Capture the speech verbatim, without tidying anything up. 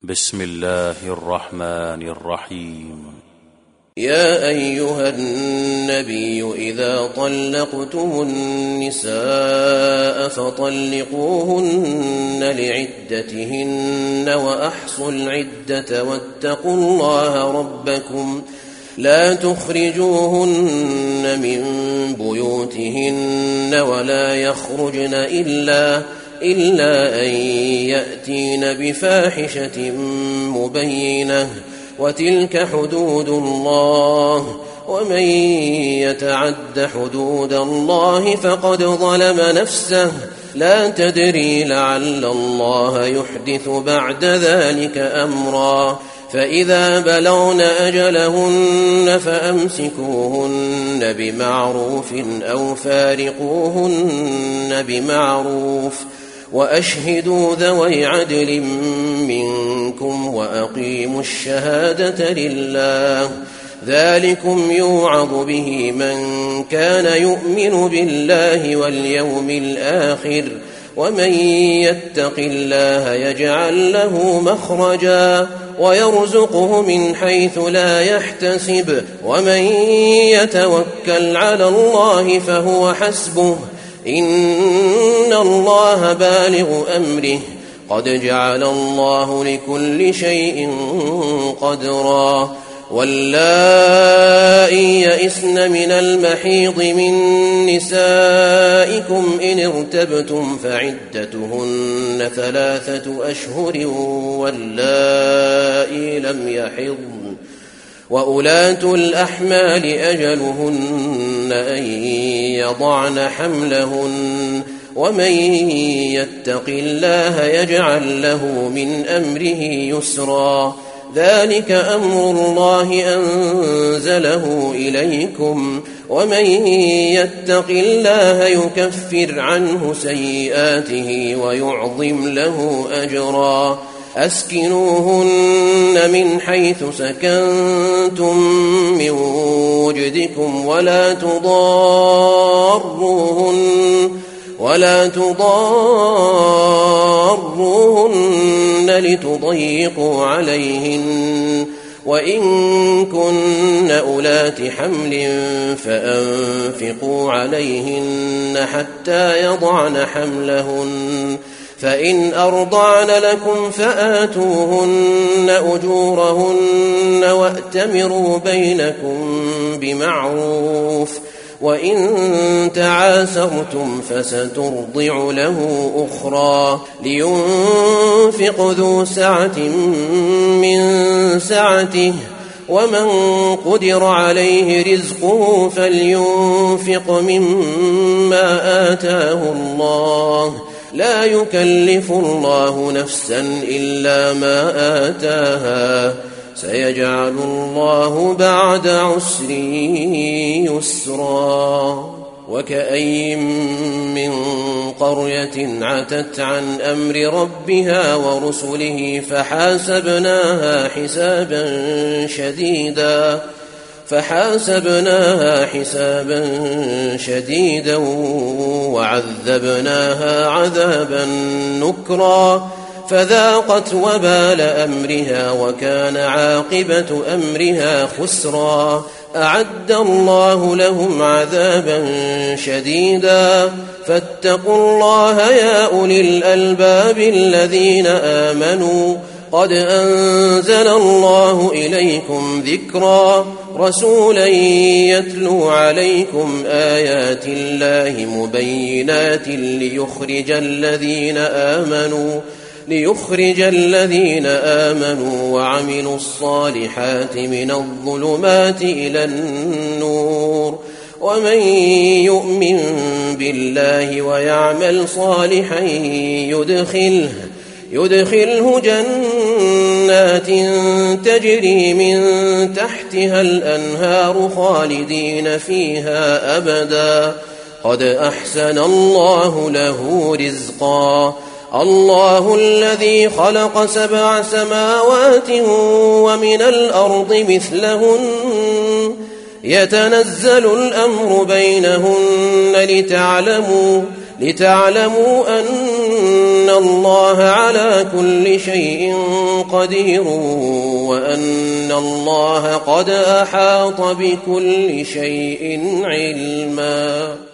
بسم الله الرحمن الرحيم. يا أيها النبي إذا طلقتم النساء فطلقوهن لعدتهن وأحصوا العدة واتقوا الله ربكم لا تخرجوهن من بيوتهن ولا يخرجن إلا إلا أن يأتين بفاحشة مبينة وتلك حدود الله ومن يتعد حدود الله فقد ظلم نفسه لا تدري لعل الله يحدث بعد ذلك أمرا فإذا بلغن أجلهن فأمسكوهن بمعروف أو فارقوهن بمعروف وأشهدوا ذوي عدل منكم وأقيموا الشهادة لله ذلكم يوعظ به من كان يؤمن بالله واليوم الآخر ومن يتق الله يجعل له مخرجا ويرزقه من حيث لا يحتسب ومن يتوكل على الله فهو حسبه إن الله بالغ أمره قد جعل الله لكل شيء قدرا واللائي يئسن من المحيض من نسائكم إن ارتبتم فعدتهن ثلاثة أشهر واللائي لم يحضن وأولاة الأحمال أجلهن أن يضعن حملهن ومن يتق الله يجعل له من أمره يسرا ذلك أمر الله أنزله إليكم ومن يتق الله يكفر عنه سيئاته ويعظم له أجرا أسكنوهن من حيث سكنتم من وجدكم ولا تضاروهن ولا تضاروهن لتضيقوا عليهن وإن كن أولات حمل فأنفقوا عليهن حتى يضعن حملهن فإن أرضعن لكم فآتوهن أجورهن وأتمروا بينكم بمعروف وإن تعاسرتم فسترضع له أخرى لينفق ذو سعة من سعته ومن قدر عليه رزقه فلينفق مما آتاه الله لا يكلف الله نفسا إلا ما آتاها سيجعل الله بعد عسر يسرا وكأي من قرية عتت عن أمر ربها ورسله فحاسبناها حسابا شديدا فحاسبناها حسابا شديدا وعذبناها عذابا نكرا فذاقت وبال أمرها وكان عاقبة أمرها خسرا أعد الله لهم عذابا شديدا فاتقوا الله يا أولي الألباب الذين آمنوا قد أنزل الله إليكم ذكرا رسولا يتلو عليكم آيات الله مبينات ليخرج الذين آمنوا ليخرج الذين آمنوا وعملوا الصالحات من الظلمات إلى النور ومن يؤمن بالله ويعمل صالحا يدخله يدخله جنات تجري من تحتها الأنهار خالدين فيها أبدا قد أحسن الله له رزقا الله الذي خلق سبع سماوات ومن الأرض مثلهن يتنزل الأمر بينهن لتعلموا لتعلموا أن الله على كل شيء قدير وأن الله قد أحاط بكل شيء علما.